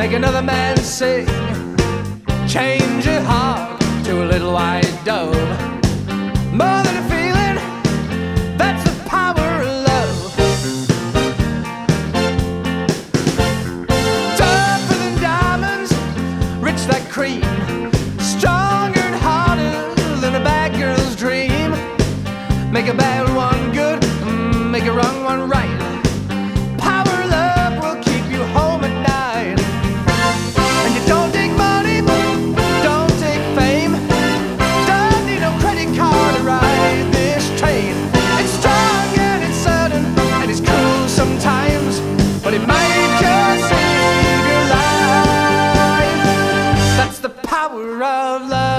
make another man sing, change your heart to a little white dove. More than a feeling, that's the power of love. Tougher than diamonds, rich like cream, stronger and harder than a bad girl's dream. Make a bad one good, make a wrong one right. Power of love will keep you home at night. And you don't take money, don't take fame, don't need no credit card to ride this train. It's strong and it's sudden and it's cruel sometimes, but it might just save your life. That's the power of love.